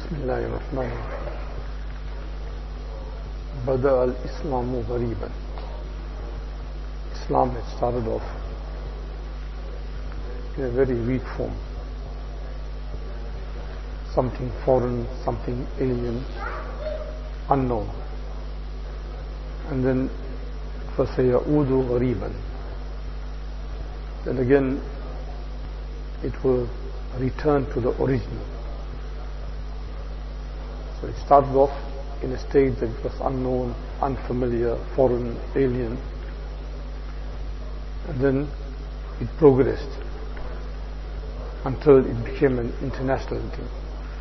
بسم الله الرحمن الرحيم بدأ الإسلام غريبا. Islam had started off in a very weak form, something foreign, something alien, unknown, and then فَسَيَعُودُ غَرِيبًا, then again it will return to the original. So it started off in a state that was unknown, unfamiliar, foreign, alien, and then it progressed until it became an international thing.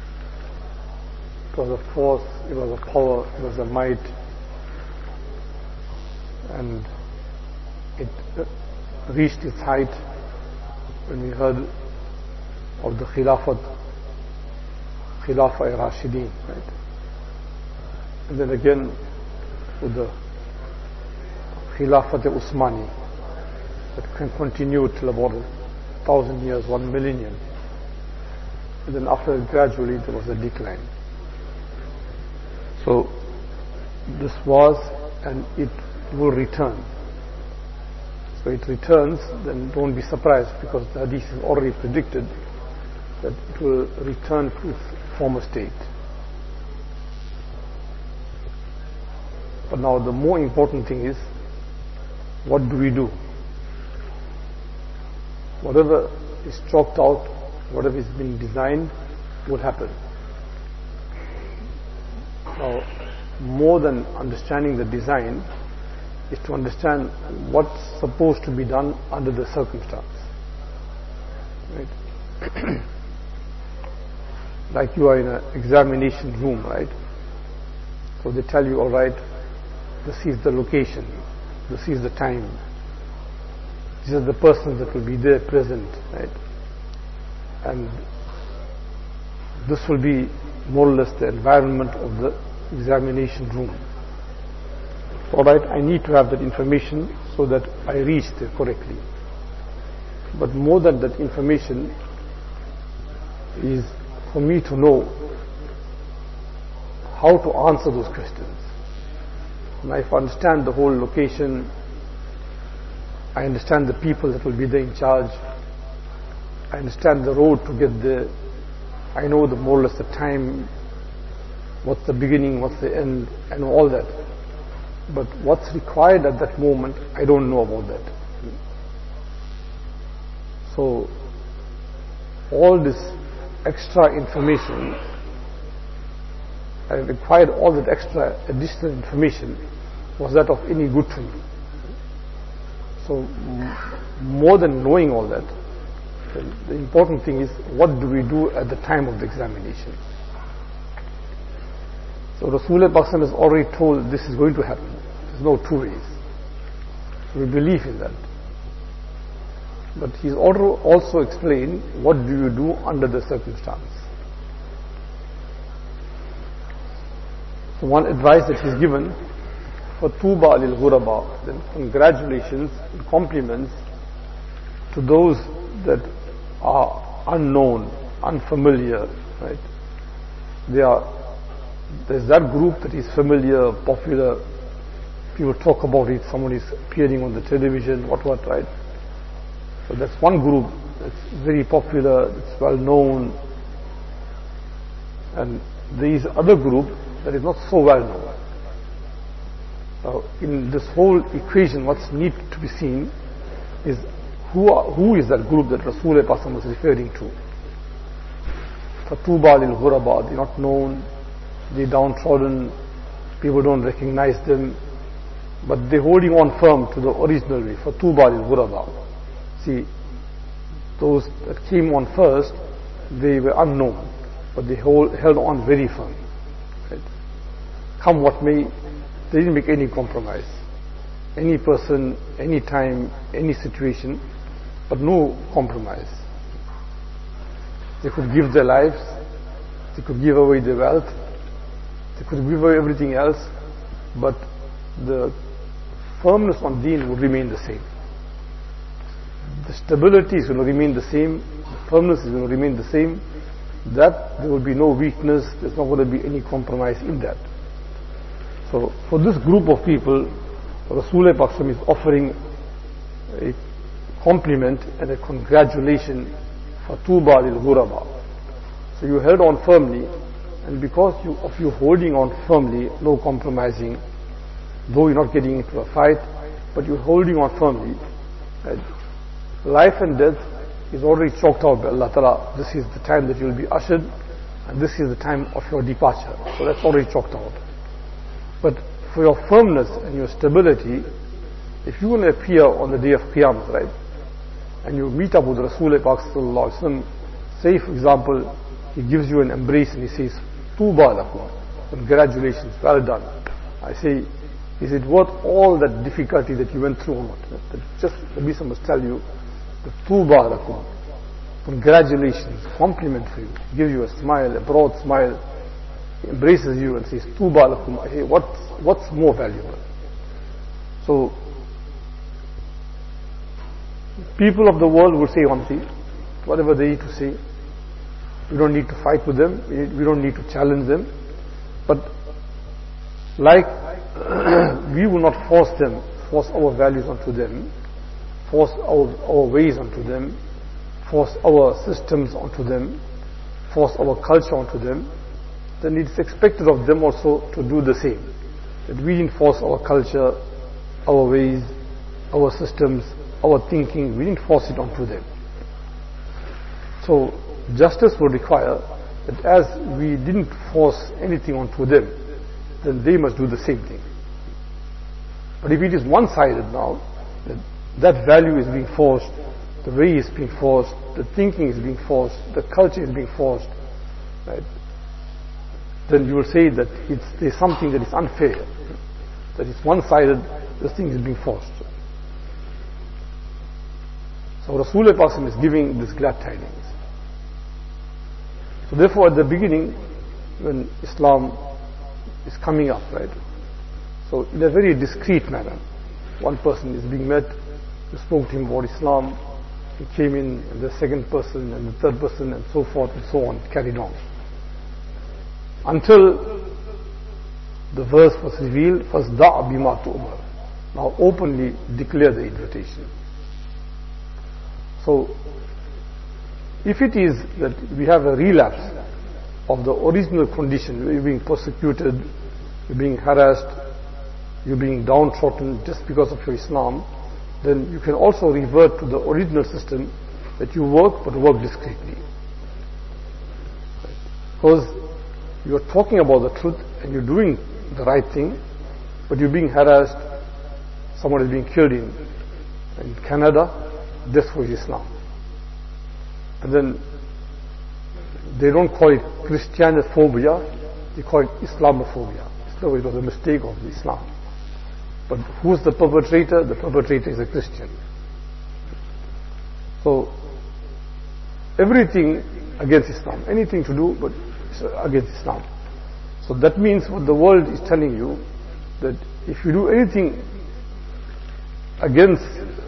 It was a force, it was a power, it was a might, and it reached its height when we heard of the Khilafah-e-Rashideen, right? And then again with the Khilafat-e-Usmani that can continue till about 1,000 years, 1 millennium. And then after it, gradually there was a decline. So this was, and it will return. So it returns, then don't be surprised, because the hadith is already predicted that it will return to its former state. But now the more important thing is, what do we do? Whatever is chalked out, whatever is being designed, will happen. Now, more than understanding the design is to understand what's supposed to be done under the circumstance. Right? Like you are in an examination room, right? So they tell you, all right, this is the location, this is the time, these are the persons that will be there present, right? And this will be more or less the environment of the examination room. All right, I need to have that information so that I reach there correctly. But more than that information is for me to know how to answer those questions. And if I understand the whole location, I understand the people that will be there in charge, I understand the road to get there, I know the more or less the time, what's the beginning, what's the end, I know all that. But what's required at that moment, I don't know about that. So all this extra information, I required all that extra additional information, was that of any good to me? So more than knowing all that, the important thing is, what do we do at the time of the examination? So Rasulullah has already told this is going to happen. There's no two ways. So we believe in that. But he's also explained, what do you do under the circumstance? So one advice that he's given, فَطُوبَى لِلْغُرَبَى, then congratulations and compliments to those that are unknown, unfamiliar, right? There's that group that is familiar, popular, people talk about it, someone is appearing on the television, what, right? So that's one group that's very popular, it's well known, and there is other group that is not so well known. Now, in this whole equation, what's need to be seen is who is that group that Rasulullah was referring to. فَطُوبَى لِلْغُرَبَى, they're not known, they're downtrodden, people don't recognize them, but they're holding on firm to the original way. فَطُوبَى لِلْغُرَبَى. See, those that came on first, they were unknown, but they held on very firm. Right? Come what may, they didn't make any compromise. Any person, any time, any situation, but no compromise. They could give their lives, they could give away their wealth, they could give away everything else, but the firmness on deen would remain the same. The stability is going to remain the same, the firmness is going to remain the same, that there will be no weakness, there's not going to be any compromise in that. So for this group of people, Rasulullah Pak is offering a compliment and a congratulation for Tuba lil Ghuraba. So you held on firmly, and because of you holding on firmly, no compromising, though you're not getting into a fight, but you're holding on firmly, right? Life and death is already chalked out by Allah Ta'ala. This is the time that you'll be ushered, and this is the time of your departure. So that's already chalked out. But for your firmness and your stability, if you want to appear on the day of Qiyamah, right, and you meet up with Rasulullah Pak Sallallahu Alaihi Wasallam, say for example, he gives you an embrace and he says, Tuba lakum, congratulations, well done. I say, is it worth all that difficulty that you went through or not? That just the Nabi must tell you, the Tuba lakum, congratulations, compliment for you, gives you a smile, a broad smile, he embraces you and says, Tuba lakum. I say, what's more valuable? So, people of the world will say one thing, whatever they need to say. We don't need to fight with them, we don't need to challenge them. But like we will not force our values onto them, force our ways onto them, force our systems onto them, force our culture onto them, then it is expected of them also to do the same. That we didn't force our culture, our ways, our systems, our thinking, we didn't force it onto them. So justice would require that as we didn't force anything onto them, then they must do the same thing. But if it is one-sided now, that value is being forced, the way is being forced, the thinking is being forced, the culture is being forced, right? Then you will say that there's something that is unfair, that it's one-sided, this thing is being forced. So Rasulullah Pak is giving this glad tidings. So therefore at the beginning, when Islam is coming up, right, so in a very discreet manner, one person is being met, you spoke to him about Islam, he came in, and the second person and the third person and so forth and so on, carried on. Until the verse was revealed, فَاسْدَعْ بِمَا تُؤْمَرُ. Now openly declare the invitation. So, if it is that we have a relapse of the original condition, you're being persecuted, you're being harassed, you're being downtrodden just because of your Islam, then you can also revert to the original system that you work, but work discreetly. Because you're talking about the truth and you're doing the right thing, but you're being harassed, someone is being killed in Canada, death for Islam. And then they don't call it Christianophobia, they call it Islamophobia. So it was a mistake of Islam. But who's the perpetrator? The perpetrator is a Christian. So everything against Islam, anything to do but against Islam. So that means what the world is telling you, that if you do anything against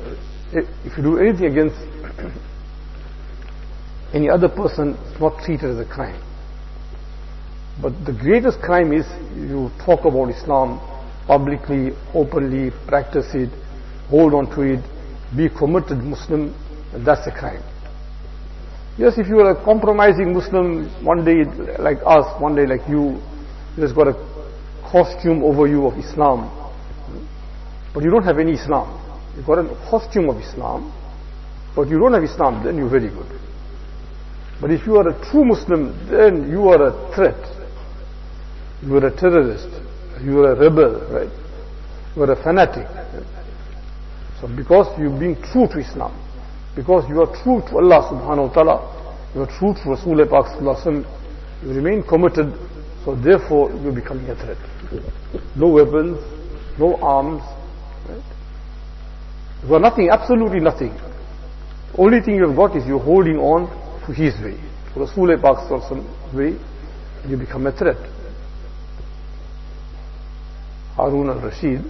any other person, it's not treated as a crime. But the greatest crime is you talk about Islam publicly, openly, practice it, hold on to it, be a committed Muslim, and that's a crime. Yes, if you are a compromising Muslim, one day like us, one day like you just got a costume over you of Islam, but you don't have any Islam. You've got a costume of Islam, but you don't have Islam, then you're very good. But if you are a true Muslim, then you are a threat. You are a terrorist. You are a rebel, right? You are a fanatic. So because you're being true to Islam, because you are true to Allah subhanahu wa ta'ala, you are true to Rasulullah Pak sallallahu alaihi wasallam, you remain committed, so therefore you're becoming a threat. No weapons, no arms, right? You have nothing, absolutely nothing. The only thing you've got is you're holding on to his way, to Rasulullah Pak sallallahu alaihi wasallam way, and you become a threat. Harun al-Rashid,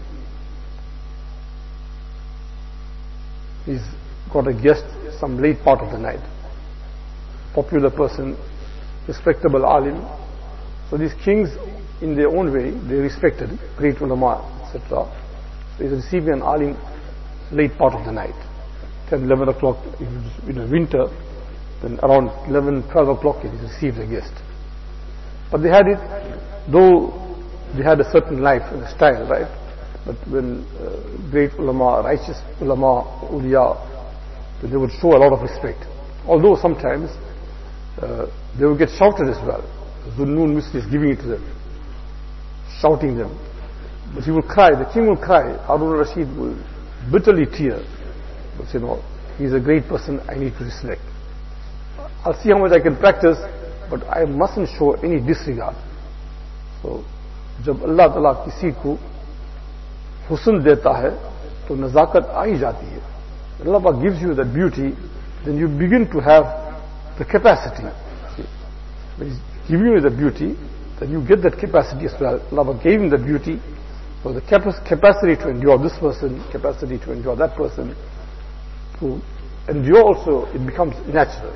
he's got a guest some late part of the night. Popular person, respectable alim. So these kings, in their own way, they respected great ulama, etc. So he's receiving an alim late part of the night, 10, 11 o'clock in the winter, then around 11, 12 o'clock he received a guest. But they had it, though they had a certain life and a style, right? But when great ulama, righteous ulama, awliya, they would show a lot of respect. Although sometimes they would get shouted as well. Zunnun Misri is giving it to them, shouting them. But he will cry, the king will cry, Harun al-Rashid will bitterly tear. But you know, he's a great person, I need to respect. I'll see how much I can practice, but I mustn't show any disregard. So, जब अल्लाह ताला किसी को हुस्न देता है तो नज़ाकत आ ही जाती है. Allah Ta'ala gives you that beauty, then you begin to have the capacity. When He's giving you the beauty, then you get that capacity as well. Allah Ta'ala gave him that beauty, so the capacity to endure this person, capacity to endure that person, to endure also, it becomes natural.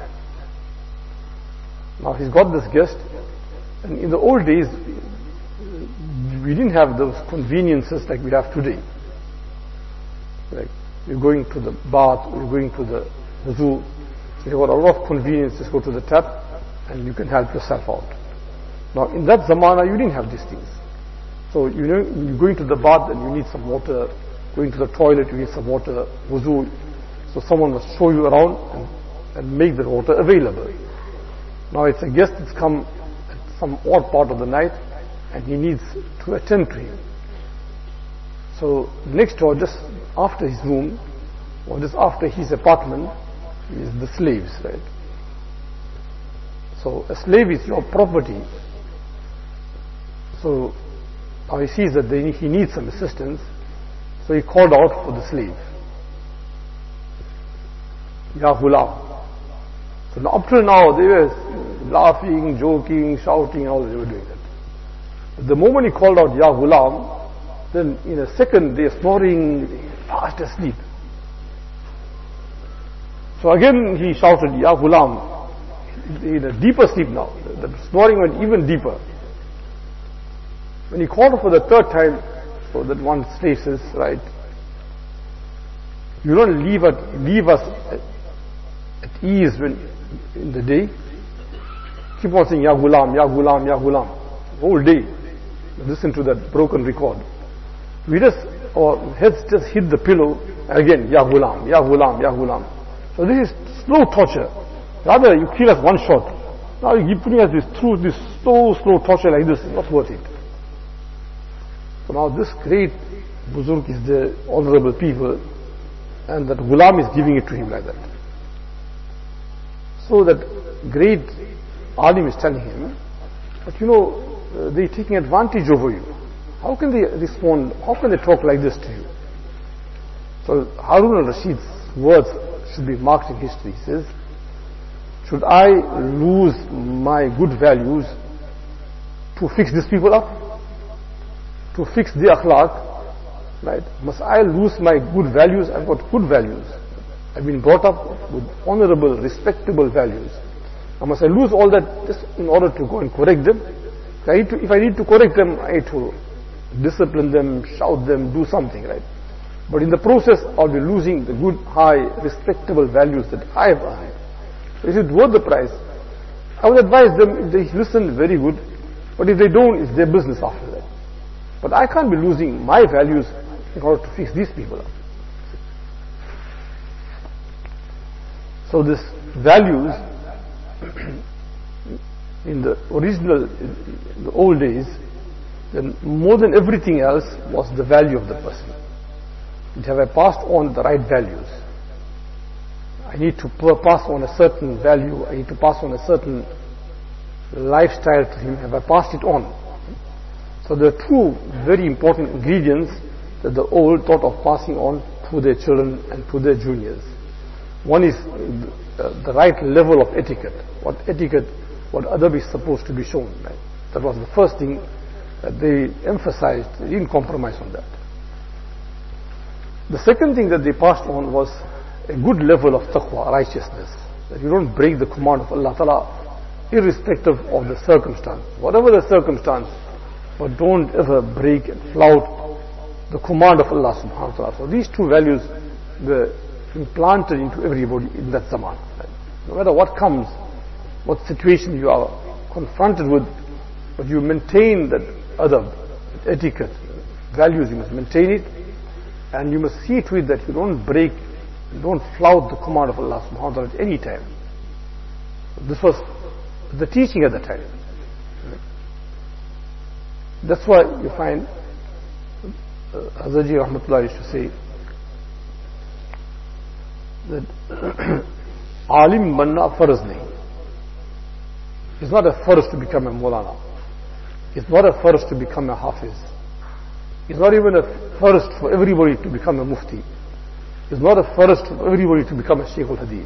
Now he's got this guest, and in the old days, we didn't have those conveniences like we have today. Like you're going to the bath, or you're going to the wuzu, so you've got a lot of convenience. Just go to the tap, and you can help yourself out. Now in that zamana, you didn't have these things. So you know, you're going to the bath and you need some water, going to the toilet you need some water, wuzu, so someone must show you around and make the water available. Now it's a guest that's come at some odd part of the night and he needs to attend to him. So next door, just after his room, or just after his apartment, is the slaves, right? So a slave is your property. So now he sees that he needs some assistance, so he called out for the slave. Ya Ghulam. So now, up till now they were laughing, joking, shouting, all they were doing that. But the moment he called out Ya Ghulam, then in a second they are snoring, fast asleep. So again he shouted Ya Ghulam, in a deeper sleep now. The snoring went even deeper. When he called for the third time, so that one slave says, right, you don't leave us at ease when in the day. Keep on saying Ya Ghulam, Ya Ghulam, Ya Ghulam, the whole day. Listen to that broken record. Our heads just hit the pillow, and again Ya Ghulam, Ya Ghulam, Ya Ghulam. So this is slow torture. Rather you kill us one shot. Now you keep putting us through this slow torture like this. It's not worth it. So now this great Buzurg is the honorable people, and that Ghulam is giving it to him like that. So that great alim is telling him, but you know, they're taking advantage over you. How can they respond, how can they talk like this to you? So Harun al-Rashid's words should be marked in history. He says, should I lose my good values to fix these people up? To fix the akhlaq, right? Must I lose my good values? I've got good values. I've been brought up with honorable, respectable values. Now must I lose all that just in order to go and correct them? If I need to correct them, I need to discipline them, shout them, do something, right? But in the process, I'll be losing the good, high, respectable values that I have earned. So is it worth the price? I would advise them, if they listen, very good. But if they don't, it's their business after that. But I can't be losing my values in order to fix these people up. So this values, in the original, in the old days, then more than everything else was the value of the person. Have I passed on the right values? I need to pass on a certain value, I need to pass on a certain lifestyle to him. Have I passed it on? So there are two very important ingredients that the old thought of passing on to their children and to their juniors. One is the right level of etiquette. What adab is supposed to be shown. Right? That was the first thing that they emphasized. They didn't compromise on that. The second thing that they passed on was a good level of taqwa, righteousness. That you don't break the command of Allah Ta'ala irrespective of the circumstance. Whatever the circumstance, but don't ever break and flout the command of Allah subhanahu wa ta'ala. So these two values were implanted into everybody in that zaman. No matter what comes, what situation you are confronted with, but you maintain that adab, etiquette, values, you must maintain it, and you must see to it that you don't break, you don't flout the command of Allah subhanahu wa ta'ala at any time. This was the teaching at the time. That's why you find Hazrat Rahmatullah used to say that alim banna farz nahi. It's not a farz to become a Maulana. It's not a farz to become a Hafiz. It's not even a farz for everybody to become a Mufti. It's not a farz for everybody to become a Shaykh al-Hadith.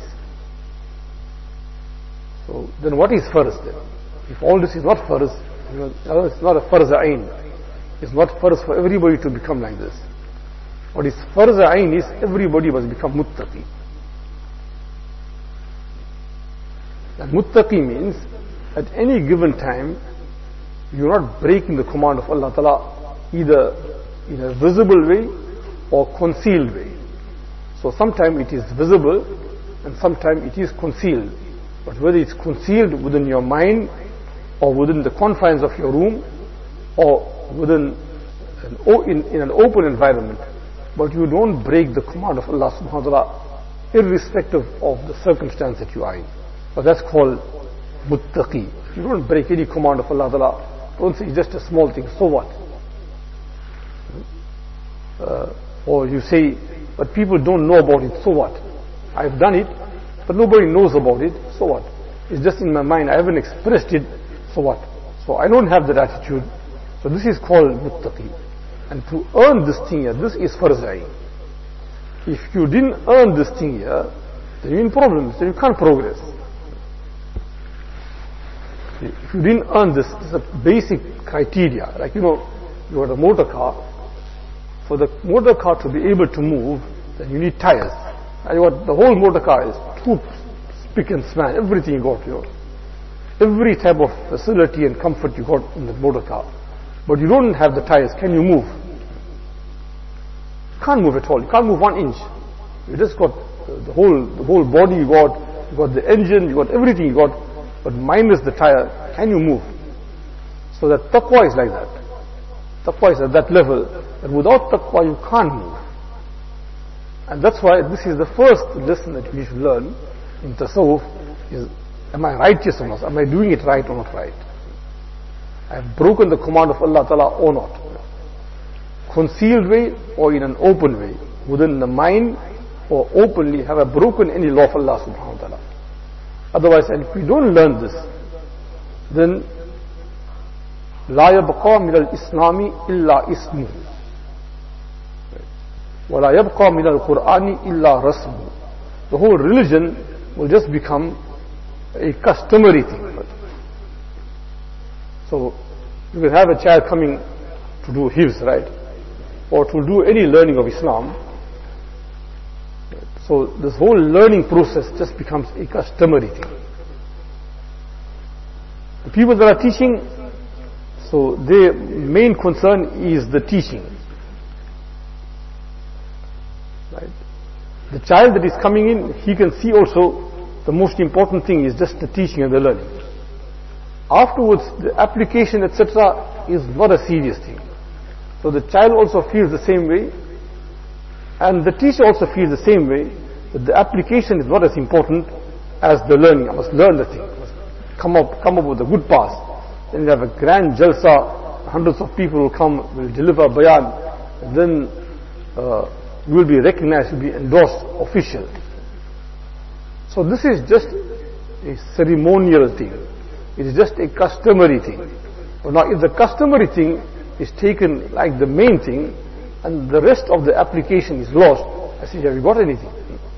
So then what is farz then? If all this is not farz, it's not a farz ayn. It's not farz for everybody to become like this. What is farz ayn is everybody must become muttaqi. And muttaqi means at any given time you are not breaking the command of Allah Ta'ala either in a visible way or concealed way. So sometimes it is visible and sometimes it is concealed. But whether it's concealed within your mind or within the confines of your room or within in an open environment, but you don't break the command of Allah subhanahu wa ta'ala irrespective of the circumstance that you are in. So that's called muttaqi. You don't break any command of Allah ta'ala. Don't say it's just a small thing, so what? Or you say, but people don't know about it, so what? I've done it, but nobody knows about it, so what? It's just in my mind, I haven't expressed it, so what? So I don't have that attitude. So this is called muttaqi. And to earn this thing here, this is farz ayn. If you didn't earn this thing here, then you're in problems, then you can't progress. If you didn't earn this, this is a basic criteria. Like, you got a motor car. For the motor car to be able to move, then you need tires. And the whole motor car is too spick and span, everything you got, Every type of facility and comfort you got in the motor car. But you don't have the tires, can you move? You can't move at all, you can't move 1 inch. You just got the whole body you got the engine, you got everything you got, but minus the tire, can you move? So that taqwa is like that. Taqwa is at that level, that without taqwa you can't move. And that's why this is the first lesson that we should learn in tasawwuf is, am I righteous or not? Am I doing it right or not right? I have broken the command of Allah Ta'ala or not? Concealed way or in an open way? Within the mind or openly have I broken any law of Allah Subhanahu wa Ta'ala? Otherwise, and if we don't learn this, then لا يبقى من الإسلام إلا اسمه ولا يبقى من القرآن إلا رسمه. The whole religion will just become a customary thing. So you can have a child coming to do hifz, right? Or to do any learning of Islam. So this whole learning process just becomes a customary thing. The people that are teaching, so their main concern is the teaching. Right? The child that is coming in, he can see also the most important thing is just the teaching and the learning. Afterwards, the application, etc., is not a serious thing. So the child also feels the same way, and the teacher also feels the same way, that the application is not as important as the learning. I must learn the thing. I must come up with a good pass. Then we have a grand jalsa, hundreds of people will come, will deliver bayan, and then we will be recognized, will be endorsed, official. So this is just a ceremonial thing. It is just a customary thing. But now if the customary thing is taken like the main thing, and the rest of the application is lost, I say, have you got anything?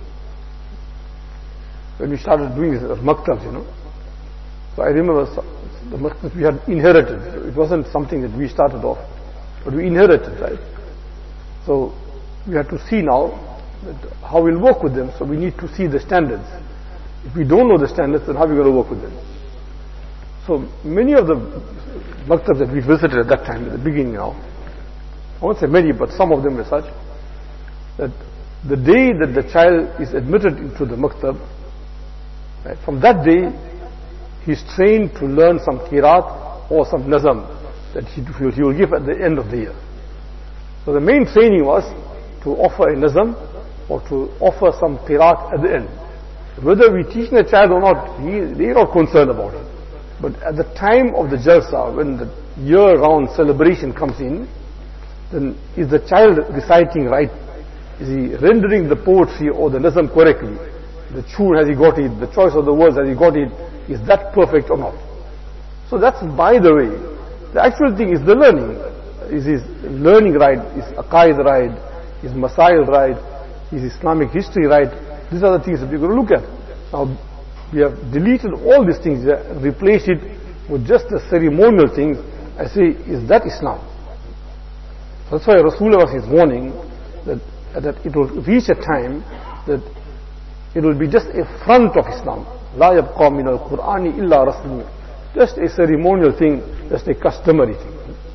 When we started doing this maktabs, So I remember the maktabs we had inherited. It wasn't something that we started off, but we inherited, right? So we have to see now that how we'll work with them. So we need to see the standards. If we don't know the standards, then how are we going to work with them? So many of the maktabs that we visited at that time, at the beginning now, I won't say many, but some of them were such, that the day that the child is admitted into the maktab, right, from that day, he's trained to learn some qiraat or some nazam that he will give at the end of the year. So the main training was to offer a nazam or to offer some qiraat at the end. Whether we teach the child or not, they're not concerned about it. But at the time of the jalsa, when the year-round celebration comes in, then is the child reciting right? Is he rendering the poetry or the nazam correctly? The tune, has he got it? The choice of the words, has he got it? Is that perfect or not? So that's by the way. The actual thing is the learning. Is his learning right? Is aqaid right? Is masail right? Is Islamic history right? These are the things that we're going to look at. Now, we have deleted all these things and replaced it with just the ceremonial things. I say, is that Islam? So that's why Rasulullah is warning that it will reach a time that it will be just a front of Islam. لا يبقى من القرآن إلا رسم. Just a ceremonial thing, just a customary thing.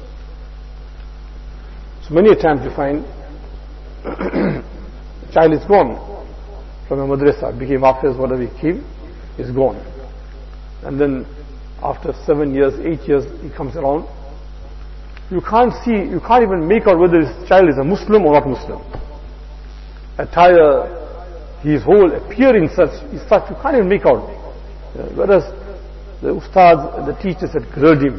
So many times you find the child is gone from a madrasa, became hafiz, whatever he came, is gone. And then after 7 years, 8 years, he comes around. You can't even make out whether this child is a Muslim or not Muslim. Attire, his whole appearance is such, you can't even make out. Whereas the ustads, the teachers had grilled him.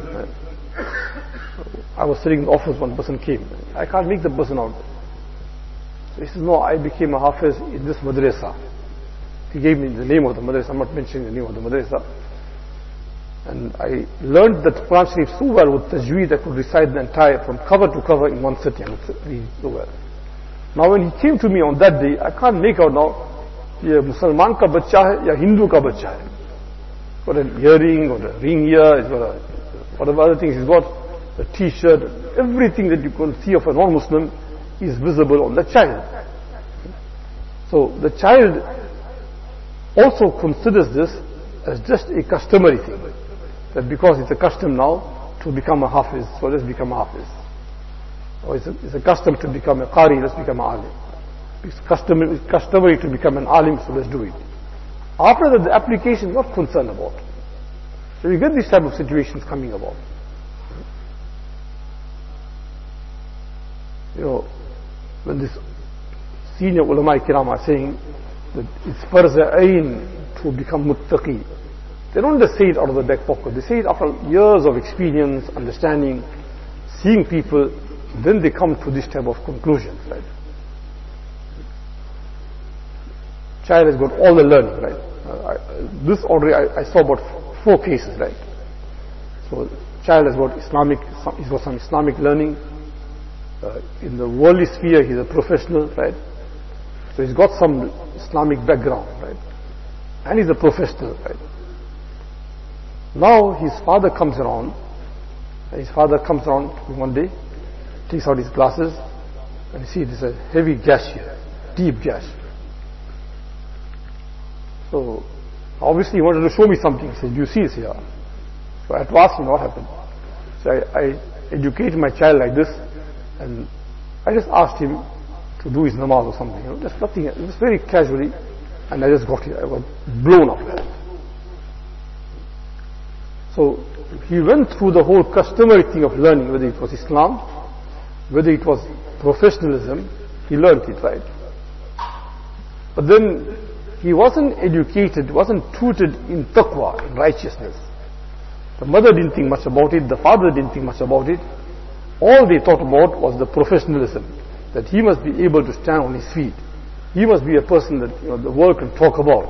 I was sitting in the office, one person came. I can't make the person out. So he says, no, I became a hafiz in this madrasa. He gave me the name of the madrasa. I'm not mentioning the name of the madrasa. And I learned that Quran Sharif so well with tajweed, I could recite the entire, from cover to cover in one sitting. I could read so well. Now when he came to me on that day, I can't make out now, ye Musalman ka bachcha hai ya Hindu ka bachcha hai. Got an earring or a ring here, he's got a, whatever other things he's got, a t-shirt, everything that you can see of a non-Muslim is visible on the child. So the child also considers this as just a customary thing. That because it's a custom now to become a hafiz, so let's become a hafiz. Or it's a custom to become a qari, let's become an alim. It's customary to become an alim, so let's do it. After that, the application is not concerned about. So you get these type of situations coming about. You know, when this senior ulama kiram are saying that it's farz ayn to become muttaqi, they don't just say it out of the back pocket. They say it after years of experience, understanding, seeing people, then they come to this type of conclusions, right? Child has got all the learning, right? This already I saw about 4 cases, right? So child has got he's got some Islamic learning. In the worldly sphere, he's a professional, right? So he's got some Islamic background, right? And he's a professional, right? Now his father comes around. One day, takes out his glasses, and you see there's a heavy gash here, deep gash. So obviously he wanted to show me something. He said, "Do you see this here?" So I had to ask him what happened. So I educated my child like this, and I just asked him to do his namaz or something. You know, just nothing. It was very casually, and I just got here. I got blown up. So he went through the whole customary thing of learning, whether it was Islam, whether it was professionalism. He learned it, right? But then he wasn't educated, wasn't tutored in taqwa, in righteousness. The mother didn't think much about it, the father didn't think much about it. All they thought about was the professionalism, that he must be able to stand on his feet. He must be a person that the world can talk about.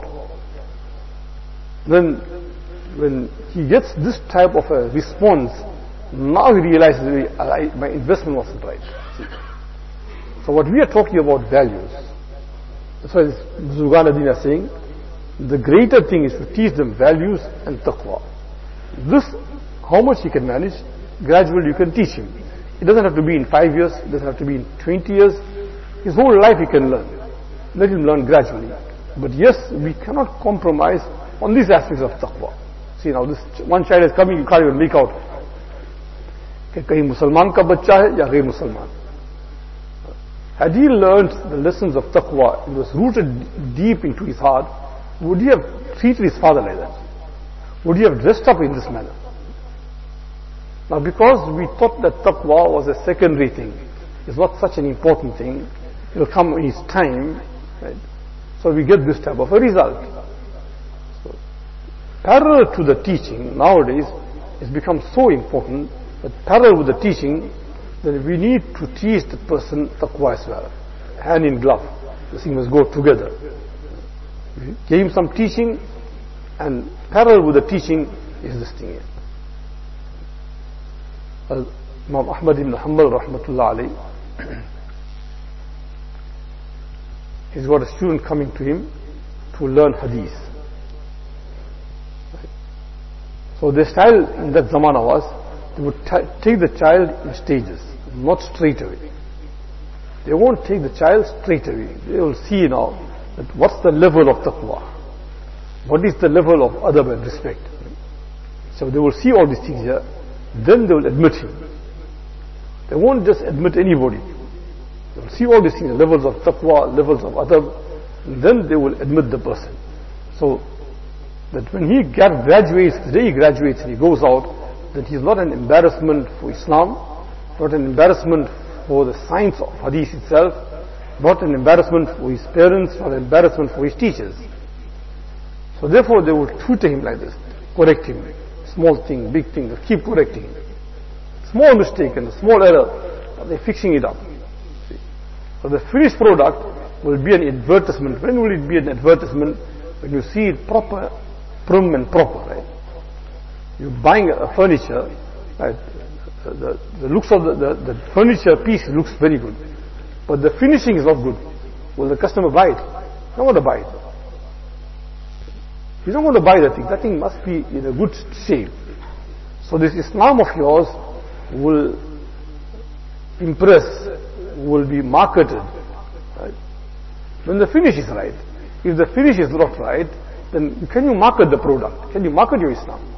Then when he gets this type of a response, now he realizes my investment wasn't right. See? So what we are talking about values. That's why Zugan Adin are saying, the greater thing is to teach them values and taqwa. This, how much he can manage, gradually you can teach him. It doesn't have to be in 5 years, it doesn't have to be in 20 years. His whole life he can learn. Let him learn gradually. But yes, we cannot compromise on these aspects of taqwa. See now, this one child is coming, you can't even make out कि कहीं मुसलमान का बच्चा है या गैर मुसलमान. Had he learned the lessons of taqwa, it was rooted deep into his heart, would he have treated his father like that? Would he have dressed up in this manner? Now because we thought that taqwa was a secondary thing, it's not such an important thing, it will come in his time, right? So we get this type of a result. So, parallel to the teaching, nowadays, it's become so important that parallel with the teaching, then we need to teach the person taqwa as well. Hand in glove. The thing must go together. We give him some teaching, and parallel with the teaching is this thing here. Imam Ahmad ibn Hanbal rahmatullah alayhi, he's got a student coming to him to learn hadith. So the style in that zamana was, they would take the child in stages, not straight away. They won't take the child straight away. They will see now that what's the level of taqwa, what is the level of adab and respect. So they will see all these things here, then they will admit him. They won't just admit anybody. They will see all these things, levels of taqwa, levels of adab, and then they will admit the person. So that when he graduates, the day he graduates and he goes out, that he is not an embarrassment for Islam, not an embarrassment for the science of hadith itself, not an embarrassment for his parents, not an embarrassment for his teachers. So therefore they will tutor him like this, correct him, small thing, big thing, they keep correcting him. Small mistake and a small error, they're fixing it up. See? So the finished product will be an advertisement. When will it be an advertisement? When you see it proper, prim and proper, right? You're buying a furniture, right? The looks of the furniture piece looks very good, but the finishing is not good. Will the customer buy it? He's not going to buy it. He's not going to buy that thing. That thing must be in a good shape. So this Islam of yours will impress, will be marketed, right? When the finish is right. If the finish is not right, then can you market the product? Can you market your Islam?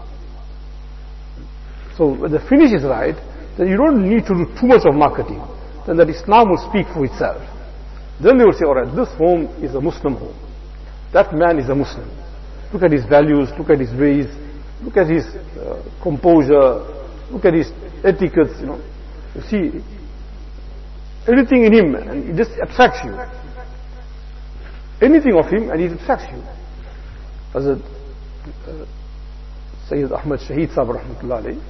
So when the finish is right, then you don't need to do too much of marketing. Then that Islam will speak for itself. Then they will say, alright, this home is a Muslim home. That man is a Muslim. Look at his values, look at his ways, look at his composure, look at his etiquettes, you know. You see, anything in him, and it just attracts you. Anything of him, and it attracts you. As Sayyid Ahmad Shaheed Sahib rahmatullah alayhi,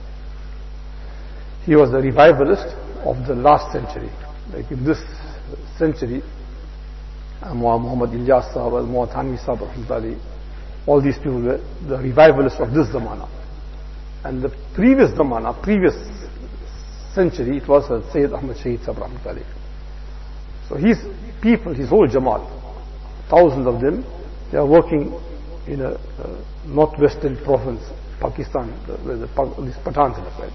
he was the revivalist of the last century. Like in this century, Muhammad Ilyas Sahib, Muhammad Thanvi Sahib rahmatullah alayhi, all these people were the revivalists of this zamana. And the previous zamana, previous century, it was Sayyid Ahmad Shaheed Sahib rahmatullah alayhi. So his people, his whole Jamaat, thousands of them, they are working in a northwestern province, Pakistan, where these Pathans are, right?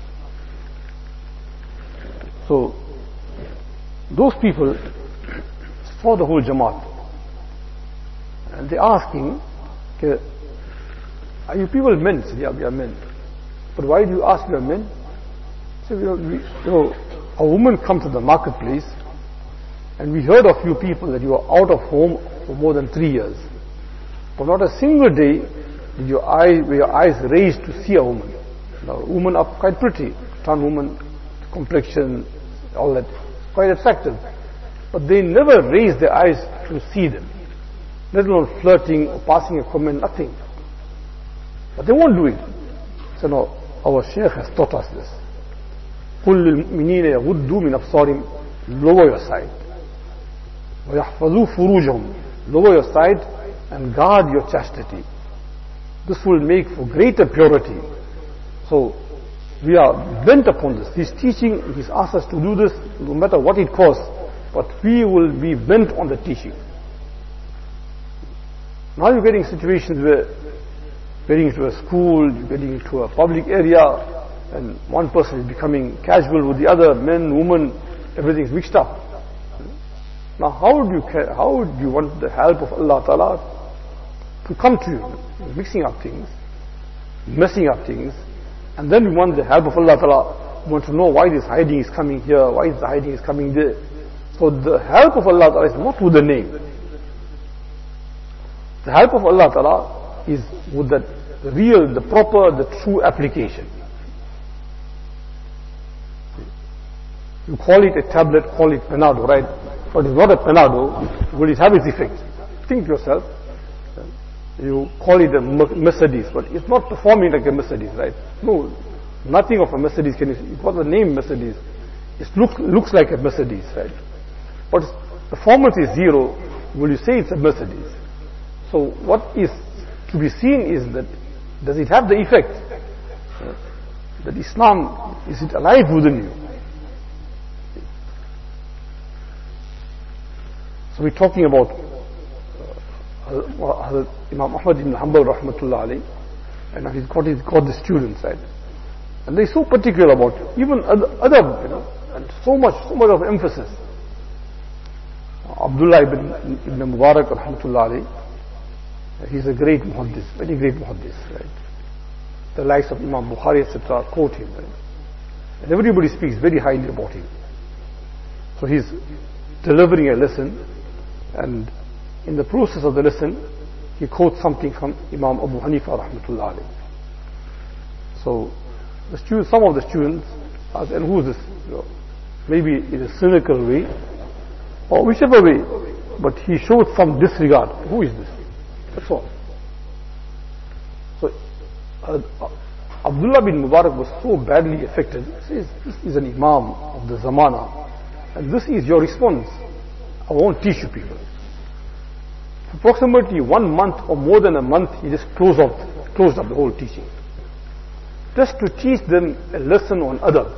So those people saw the whole Jamaat, and they asking, okay, are you people men? Said, yeah, we are men. But why do you ask we are men? So a woman come to the marketplace, and we heard of you people that you are out of home for more than 3 years. But not a single day did were your eyes raised to see a woman. Now, women are quite pretty. Tan woman, complexion, all that, quite attractive. But they never raised their eyes to see them. Let alone flirting or passing a comment, nothing. But they won't do it. So now, our Shaykh has taught us this. قُلْ لِلْمُؤْمِنِينَ يَغُدُّوا مِنْ أَبْصَارِهِمْ, lower your sight. وَيَحْفَظُوا فُرُوجَهُمْ, lower your sight and guard your chastity. This will make for greater purity. So we are bent upon this. He's teaching, he's asked us to do this no matter what it costs, but we will be bent on the teaching. Now you're getting situations where getting into a school, you're getting into a public area, and one person is becoming casual with the other, men, women, everything's mixed up. Now how do you want the help of Allah Ta'ala to come to you, mixing up things? messing up things, and then we want the help of Allah Ta'ala. We want to know why this hiding is coming here, why the hiding is coming there. So the help of Allah Ta'ala is not with the name. The help of Allah Ta'ala is with the real, the proper, the true application. You call it a tablet, call it Panado, right? But it's not a Panado. Will it have its effect? Think to yourself. You call it a Mercedes, but it's not performing like a Mercedes, right? No, nothing of a Mercedes can. It was the name Mercedes. It looks like a Mercedes, right? But performance is zero. Will you say it's a Mercedes? So what is to be seen is that does it have the effect? That Islam, is it alive within you? So we're talking about Imam Ahmad ibn Hanbal rahmatullah alayhi, and he's got the students, right? And they're so particular about it. Even other, and so much of emphasis. Abdullah ibn Mubarak rahmatullah alayhi, he's a great muhaddis, very great muhaddis, right? The likes of Imam Bukhari etc. quote him, right? And everybody speaks very highly about him. So he's delivering a lesson, and in the process of the lesson, he quotes something from Imam Abu Hanifa rahmatullah alayhi. So the students, some of the students ask, and who is this? Maybe in a cynical way, or whichever way, but he showed some disregard. Who is this? That's all. So Abdullah bin Mubarak was so badly affected. He says, this is an Imam of the Zamana, and this is your response. I won't teach you people. For approximately 1 month or more than a month, he just closed up the whole teaching. Just to teach them a lesson on adab.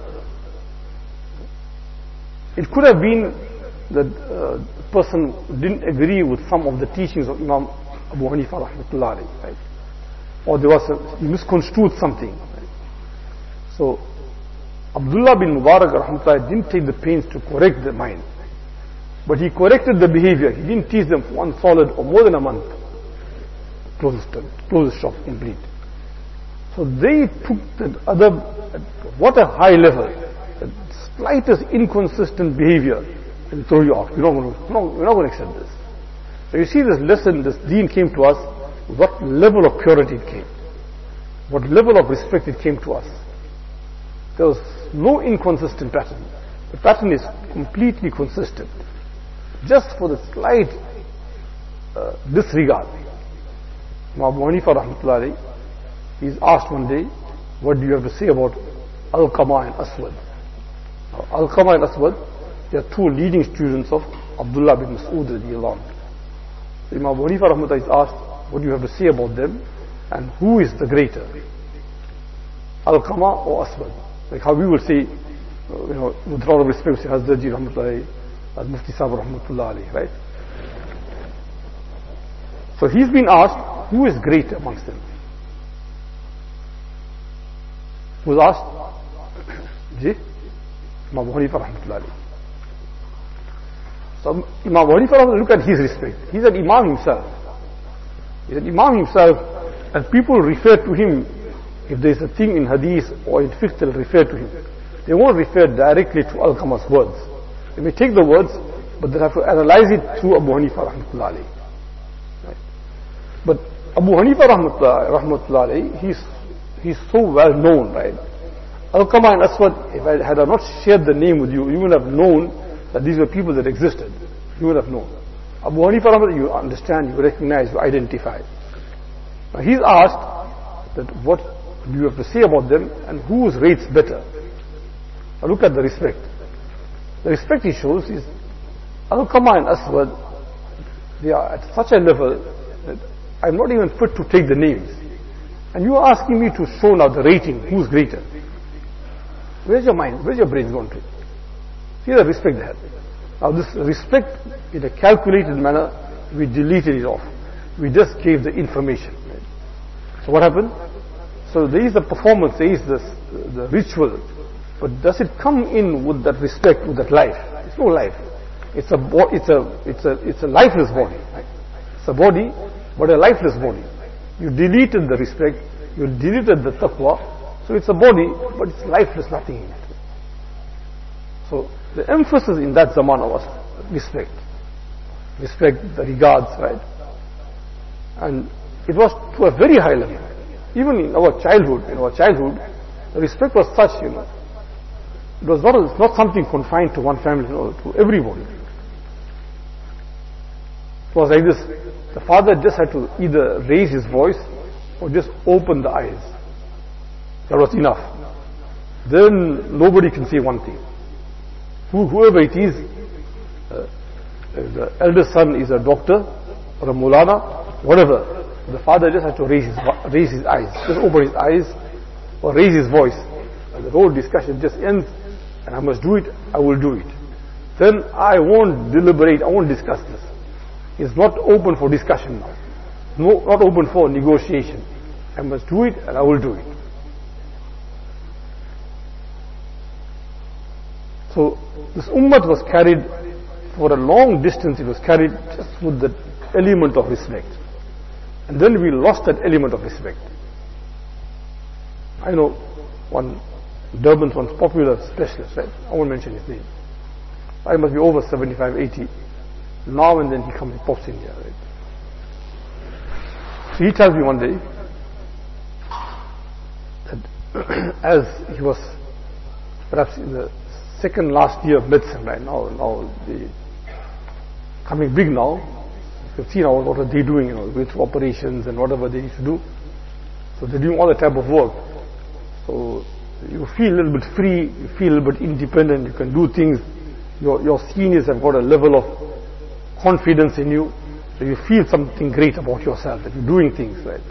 It could have been that the person didn't agree with some of the teachings of Imam Abu Hanifa rahmatullah alayhi, right? Or he misconstrued something. Right? So Abdullah bin Mubarak rahmatullah didn't take the pains to correct the mind. But he corrected the behavior. He didn't teach them for one solid or more than a month. Close the shop, complete. So they took that adab at what a high level. The slightest inconsistent behavior and throw you out. We're not going to accept this. So you see this lesson, this deen came to us, what level of purity it came. What level of respect it came to us. There was no inconsistent pattern. The pattern is completely consistent. Just for the slight disregard. Imam Abu Hanifa rahmatullah alayhi, he's asked one day, what do you have to say about Alqama and Aswad? Now, Alqama and Aswad, they are two leading students of Abdullah bin Mas'ud radiyallahu anhu. So Imam Abu Hanifa rahmatullah is asked, what do you have to say about them, and who is the greater, Alqama or Aswad? Like how we will say, with a lot of respect, we say Hazratji rahmatullah, Mufti Sahib rahmatullah alayhi, right? So he's been asked, who is great amongst them? Who was asked? Imam Abu Hanifa rahmatullah alayhi. So Imam Abu Hanifa, look at his respect. He's an Imam himself. He's an Imam himself, and people refer to him, if there's a thing in hadith or in fiqh, they'll refer to him. They won't refer directly to Alqama's words. They may take the words, but they have to analyze it through Abu Hanifa rahmatullah alayhi. Right? But Abu Hanifa rahmatullah alayhi, he's so well known, right? Alqama and Aswad, if I had not shared the name with you, you would have known that these were people that existed. You would have known. Abu Hanifa rahmatullah, you understand, you recognize, you identify. Now he's asked that what do you have to say about them and whose rates better? Now look at the respect. The respect he shows is Alqama and Aswad, they are at such a level that I'm not even fit to take the names. And you are asking me to show now the rating, who's greater. Where's your mind? Where's your brain gone to? See the respect they have. Now this respect, in a calculated manner, we deleted it off. We just gave the information. So what happened? So there is the performance, there is the ritual. But does it come in with that respect, with that life? It's no life. It's a lifeless body. Right? It's a body, but a lifeless body. You deleted the respect, You deleted the taqwa, so it's a body, but it's lifeless, nothing in it. So the emphasis in that zamana was respect. Respect, the regards, right? And it was to a very high level. Even in our childhood, the respect was such, it was not something confined to one family, to everybody. It was like this. The father just had to either raise his voice or just open the eyes. That was enough. Then nobody can say one thing. Whoever it is, the eldest son is a doctor or a mulana, whatever. The father just had to raise his eyes, just open his eyes or raise his voice. And the whole discussion just ends, and I must do it, I will do it. Then I won't deliberate, I won't discuss this. It's not open for discussion now. No, not open for negotiation. I must do it and I will do it. So this ummah was carried for a long distance, it was carried just with the element of respect. And then we lost that element of respect. I know Durban's one popular specialist, right? I won't mention his name. I must be over 75, 80. Now and then he comes and pops in here, right? So he tells me one day that as he was perhaps in the second last year of medicine, right now they coming big now. You've seen what are they doing, going through operations and whatever they need to do. So they're doing all that type of work. So you feel a little bit free, you feel a little bit independent, you can do things. Your seniors have got a level of confidence in you, so you feel something great about yourself, that you're doing things, right?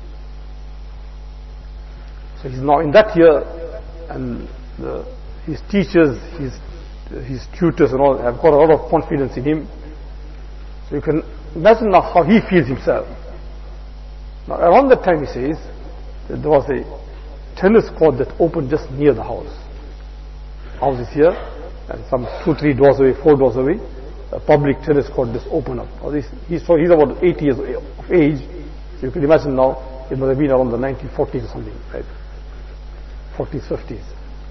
So he's now in that year, and his teachers, his tutors and all have got a lot of confidence in him. So you can imagine now how he feels himself. Now around that time he says that there was a tennis court that opened just near the house. House is here, and some 2-3 doors away, 4 doors away, a public tennis court just opened up. Now he's about 80 years of age, so you can imagine now it must have been around the 1940s or something, right? 40s, 50s.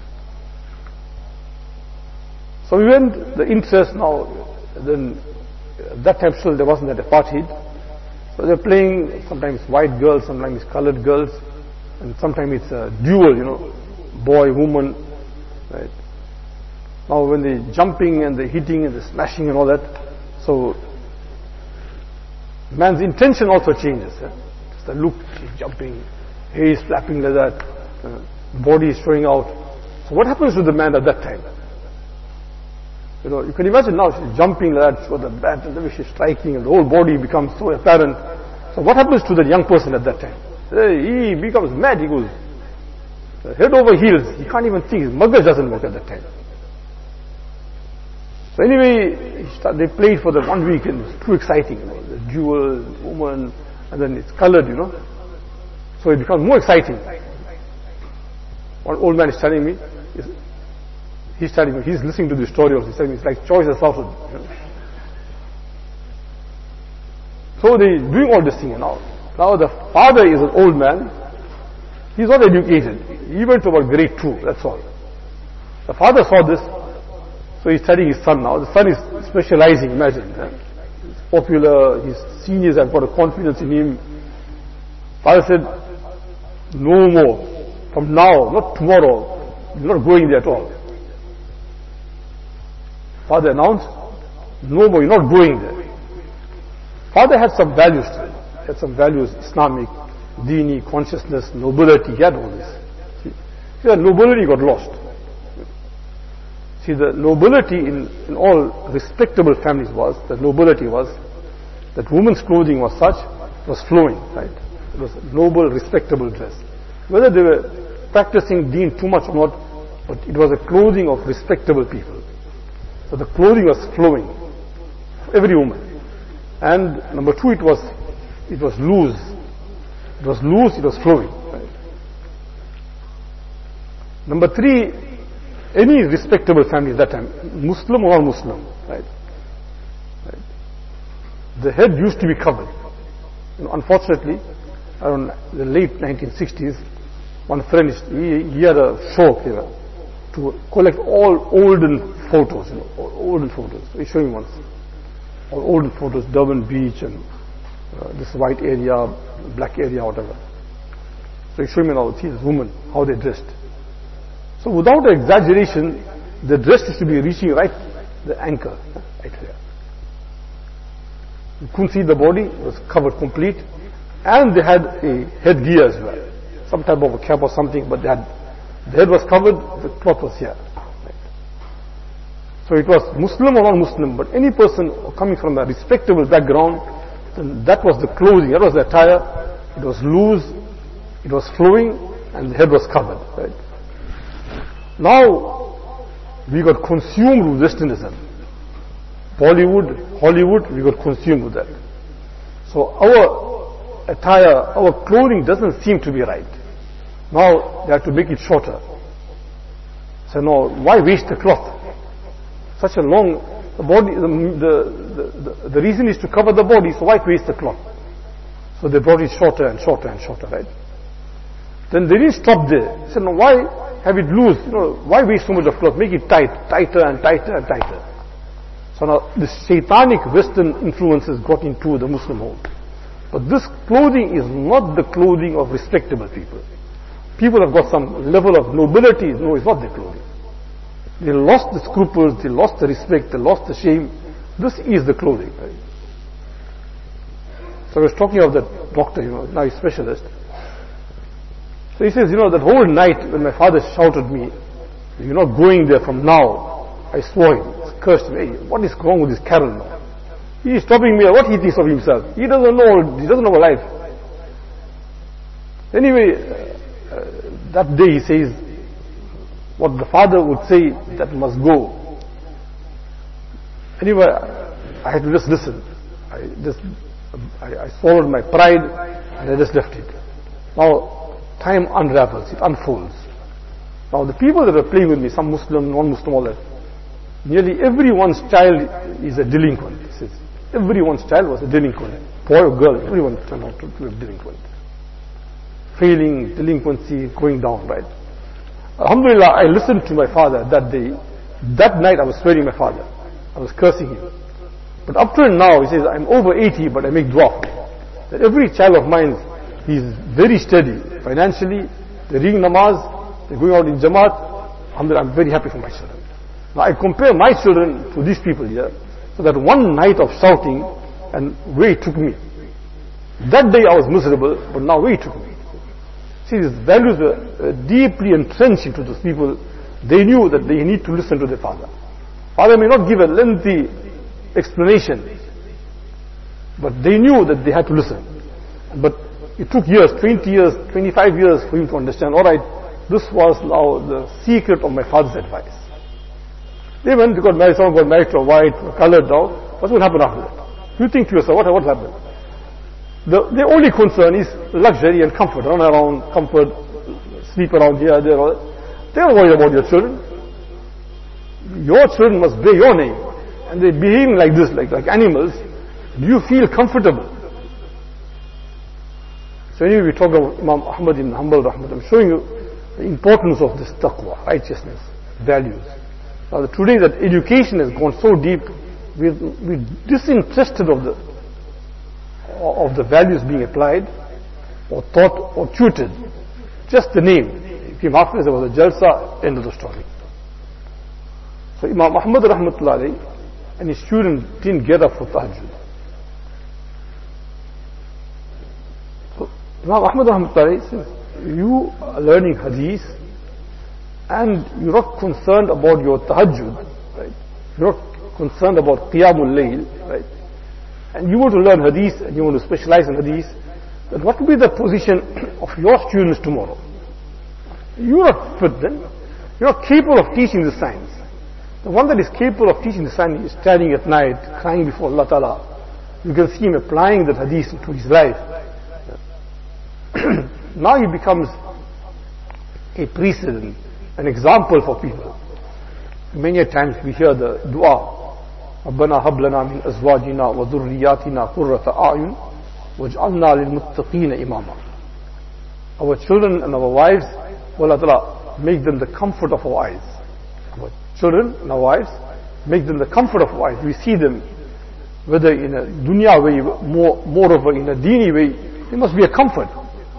So we went, the interest now, then at that time still there wasn't that apartheid. So they're playing, sometimes white girls, sometimes colored girls, and sometimes it's a duel, boy, woman, right? Now when they're jumping and they're hitting and they're smashing and all that, so man's intention also changes. Just the look, he's jumping, hair is flapping like that, body is showing out. So what happens to the man at that time? You can imagine now she's jumping like that, so the bat and the way she's striking and the whole body becomes so apparent. So what happens to the young person at that time? He becomes mad, he goes head over heels, he can't even think, his magaz doesn't work at that time. So anyway, they played for the 1 week and it's too exciting, the jewel, the woman, and then it's colored, so it becomes more exciting. One old man is telling me, he's listening to the story also, he's telling me it's like choice assaulted. So they're doing all this thing now. Now the father is an old man, he's not educated, he went to about grade 2, that's all. The father saw this, so he's studying his son now. The son is specializing, imagine. He's popular, his seniors have got a confidence in him. Father said, no more. From now, not tomorrow, you're not going there at all. Father announced, no more, you're not going there. Father had some values to him. He had some values, Islamic, Dini, consciousness, nobility, he had all this. See, the nobility got lost. See, the nobility in all respectable families was that women's clothing was such, it was flowing, right? It was noble, respectable dress. Whether they were practicing deen too much or not, but it was a clothing of respectable people. So the clothing was flowing for every woman. And number 2, it was loose. It was loose, it was flowing. Right? Number 3, any respectable family at that time, Muslim or non-Muslim, right? The head used to be covered. Unfortunately, around the late 1960s, one friend, he had a show here to collect all olden photos, all olden photos. So he's showing once. All olden photos, Durban Beach and this white area, black area, whatever. So he's showing me now, see this woman, how they dressed. So without exaggeration, the dress used to be reaching right the ankle, right here. You couldn't see the body, it was covered complete. And they had a headgear as well. Some type of a cap or something, but the head was covered, the cloth was here. Right. So it was Muslim or non-Muslim, but any person coming from a respectable background, then that was the clothing, that was the attire. It was loose, it was flowing, and the head was covered. Right. Now, we got consumed with Westernism. Bollywood, Hollywood, we got consumed with that. So our attire, our clothing doesn't seem to be right. Now they have to make it shorter. So no, why waste the cloth? Such a long, the body, the reason is to cover the body, so why waste the cloth? So they brought it shorter and shorter and shorter, right? Then they didn't stop there. They said, no, why have it loose? Why waste so much of cloth? Make it tight, tighter and tighter and tighter. So now this satanic Western influences got into the Muslim home. But this clothing is not the clothing of respectable people. People have got some level of nobility. No, it's not their clothing. They lost the scruples, they lost the respect, they lost the shame. This is the clothing. Right? So I was talking of that doctor, now he's a specialist. So he says, that whole night when my father shouted me, you're not going there from now, I swore him, cursed me, hey, what is wrong with this Carol now? He is stopping me, what he thinks of himself? He doesn't know life. Anyway, that day he says, what the father would say, that must go. Anyway, I had to just listen. I swallowed my pride and I just left it. Now, time unravels, it unfolds. Now the people that were playing with me, some Muslim, non-Muslim, all that, nearly everyone's child is a delinquent. He says, everyone's child was a delinquent. Boy or girl, everyone turned out to be a delinquent. Failing, delinquency, going down, right? Alhamdulillah, I listened to my father that day. That night I was swearing my father. I was cursing him. But up to now, he says, I'm over 80, but I make dua for him. That every child of mine, he's very steady. Financially, they're reading namaz, they're going out in Jamaat. Alhamdulillah, I'm very happy for my children. Now I compare my children to these people here. So that one night of shouting, and where it took me. That day I was miserable, but now where it took me. See, these values were deeply entrenched into those people. They knew that they need to listen to their father. Father may not give a lengthy explanation, but they knew that they had to listen. But it took years, 20 years, 25 years for him to understand, alright, this was now the secret of my father's advice. They went, they got married, someone got married to a white, to a colored now. What's going to happen after that? You think to yourself, what happened? The only concern is luxury and comfort. Run around, comfort, sleep around here, there. They don't worry about your children. Your children must bear your name. And they're behaving like this, like animals. Do you feel comfortable? So anyway, we talk about Imam Ahmad ibn Hanbal Rahmat. I'm showing you the importance of this taqwa, righteousness, values. Now today that education has gone so deep, we're disinterested of the values being applied, or taught, or tutored. Just the name. It came after, there was a jalsa, end of the story. So Imam Ahmad Rahmatullah alayhi and his student didn't get up for tahajjud. So Imam Ahmad Rahmatullah alayhi says, you are learning hadith and you're not concerned about your tahajjud, right? You're not concerned about qiyamul layl, right? And you want to learn hadith and you want to specialize in hadith, then what will be the position of your students tomorrow? You're not fit then. You're not capable of teaching the science. The one that is capable of teaching the science is standing at night, crying before Allah Ta'ala. You can see him applying that hadith to his life. Now he becomes a precedent, an example for people. Many times we hear the dua, ربنا هب لنا من أزواجنا وذرياتنا قرة أعين واجعلنا للمتقين إماما. our children and our wives, Allah Ta'ala, make them the comfort of our eyes. Our children and our wives, make them the comfort of our eyes. We see them, whether in a dunya way, moreover in a dini way, they must be a comfort.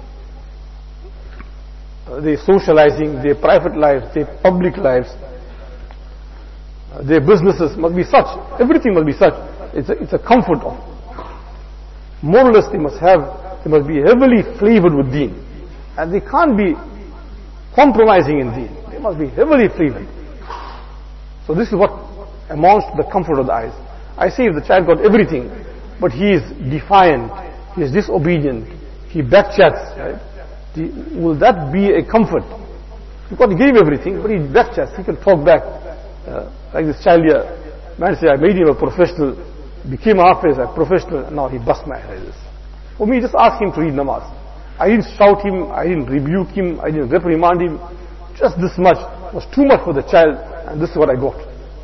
Their socializing, their private lives, their public lives, their businesses must be such. Everything must be such. It's a comfort of. More or less they must be heavily flavored with deen. And they can't be compromising in deen. They must be heavily flavored. So this is what amounts to the comfort of the eyes. I say if the child got everything, but he is defiant, he is disobedient, he backchats, right? Will that be a comfort? Because he gave everything, but he backchats, he can talk back. Like this child here, man said, I made him a professional, became a hafiz, a professional, and now he bust my head. For me, just ask him to read namaz. I didn't shout him, I didn't rebuke him, I didn't reprimand him. Just this much was too much for the child, and this is what I got.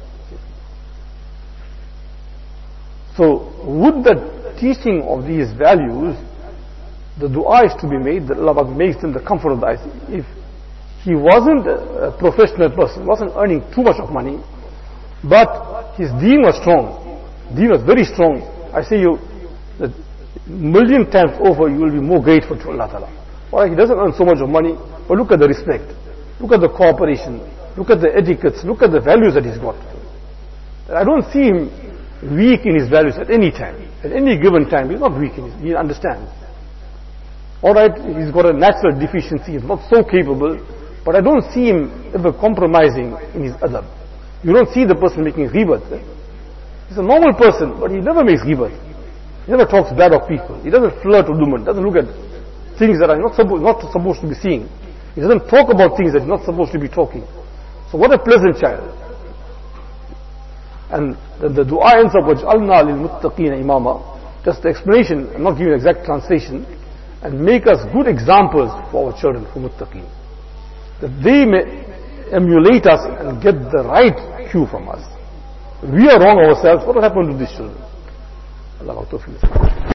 So, with the teaching of these values, the dua is to be made that Allah makes them the comfort of the eyes. If he wasn't a professional person, wasn't earning too much of money, but his deen was strong, deen was very strong, I say you that million times over you will be more grateful to Allah Ta'ala. Alright, he doesn't earn so much of money, but look at the respect, look at the cooperation, look at the etiquettes, look at the values that he's got. I don't see him weak in his values at any time. At any given time, he's not weak in his, he understands. Alright, he's got a natural deficiency, he's not so capable, but I don't see him ever compromising in his adab. You don't see the person making ghibat. He's a normal person, but he never makes ghibat. He never talks bad of people. He doesn't flirt with women, doesn't look at things that are not supposed to be seeing. He doesn't talk about things that he's not supposed to be talking. So what a pleasant child. And the dua ends up, وَجْعَلْنَا لِلْمُتَّقِينَ إِمَامًا. Just the explanation, I'm not giving an exact translation. And make us good examples for our children, for muttaqeen. That they may emulate us and get the right cue from us. If we are wrong ourselves, what will happen to these children? Allah